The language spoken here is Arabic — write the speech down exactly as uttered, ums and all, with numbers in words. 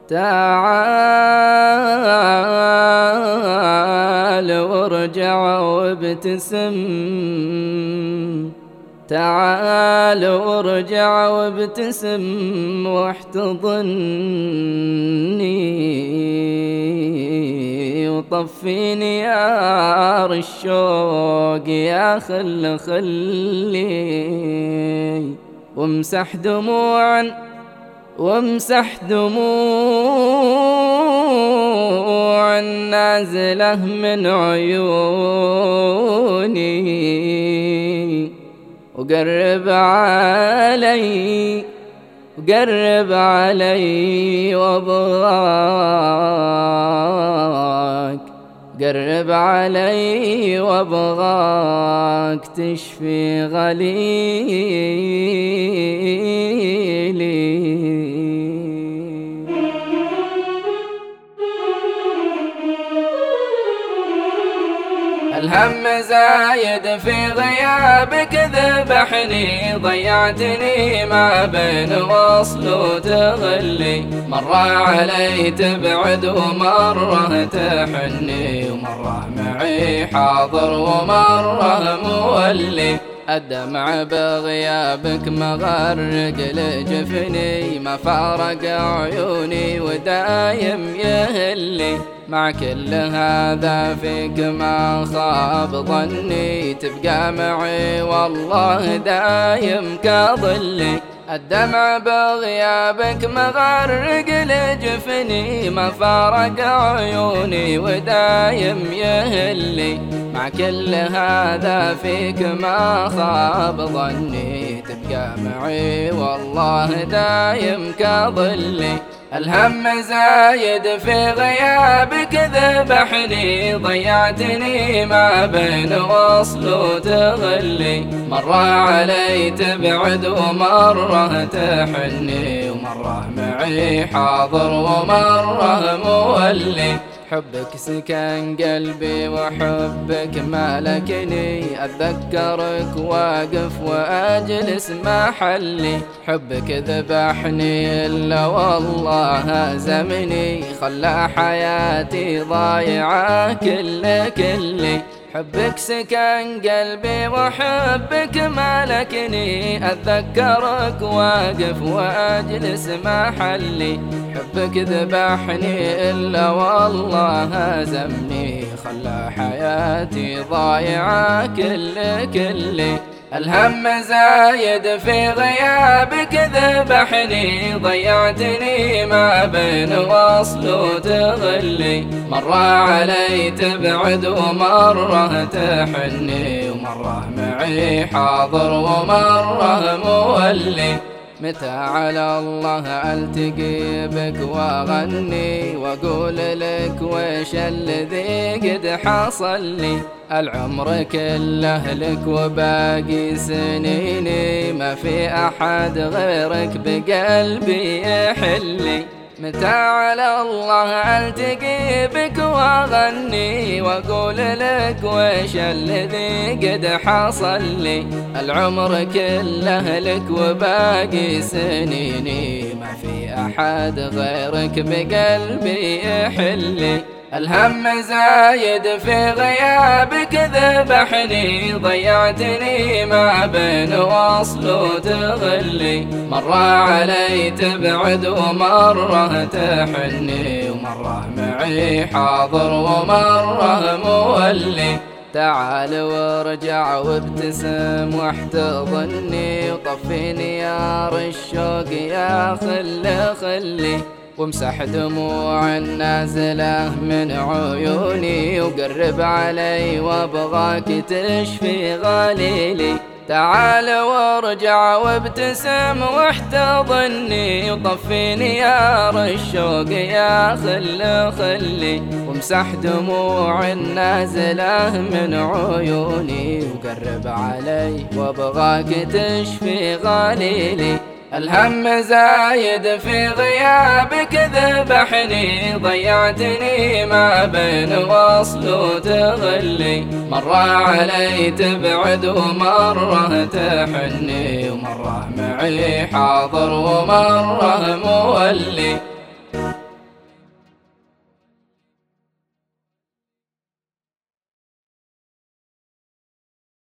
تعال وارجع وابتسم، تعال وارجع وابتسم واحتضني وطفيني نار الشوق يا خل خلي، وامسح دموعا وامسح دموع نازلة من عيوني، وقرب علي وقرب علي وابغاك، قرب علي وابغاك تشفي غليلي. الهم زايد في غيابك ذبحني، ضيعتني ما بين وصل وتغلي، مرة علي تبعد ومرة تحني، ومرة معي حاضر ومرة مولي، الدمع بغيابك مغرق لجفني، ما فارق عيوني ودايم يهلي، مع كل هذا فيك ما خاب ظني، تبقى معي والله دايم كظلي، الدمع بغيابك مغرق لجفني، ما فارق عيوني ودايم يهلي، مع كل هذا فيك ما خاب ظني، تبقى معي والله دايم كظلي. الهم زايد في غيابك ذبحني، ضيعتني ما بين وصل وتغلي، مرة علي تبعد ومرة تحني، ومرة معي حاضر ومرة مولي، حبك سكن قلبي وحبك ملكني، أتذكرك واقف وأجلس محلي، حبك ذبحني إلا والله هزمني، خلى حياتي ضايعة كل كلي، حبك سكن قلبي وحبك ملكني، أتذكرك واقف وأجلس محلي، حبك ذبحني إلا والله هزمني، خلى حياتي ضايعة كل كلي. الهم زايد في غيابك ذبحني، ضيعتني ما بين وصل وتغلي، مرة علي تبعد ومرة تحني، ومرة معي حاضر ومرة مولي، متى على الله ألتقي بك وأغني، وأقول لك ويش الذي قد حصل لي، العمر كله لك وباقي سنيني، ما في أحد غيرك بقلبي يحلي، متى على الله ألتقي بك وأغني، وأقول لك ويش الذي قد حصل لي، العمر كله لك وباقي سنيني، ما في أحد غيرك بقلبي يحلي، الهم زايد في غيابك ذبحني، ضيعتني ما بين وصل وتغلي، مرة علي تبعد ومرة تحني، ومرة معي حاضر ومرة مولي، تعال وارجع وابتسم واحتضني، وطفيني نار الشوق يا خل خلي، وامسح دموع النازلة من عيوني، وقرب علي وابغاك تشفي غليلي، تعال وارجع وابتسم واحتضني، وطفيني نار الشوق يا خل خلي، وامسح دموع النازلة من عيوني، وقرب علي وابغاك تشفي غليلي، الهم زايد في غيابك ذبحني، ضيعتني ما بين وصل وتغلي، مرة علي تبعد ومرة تحني، ومرة معي حاضر ومرة مولي.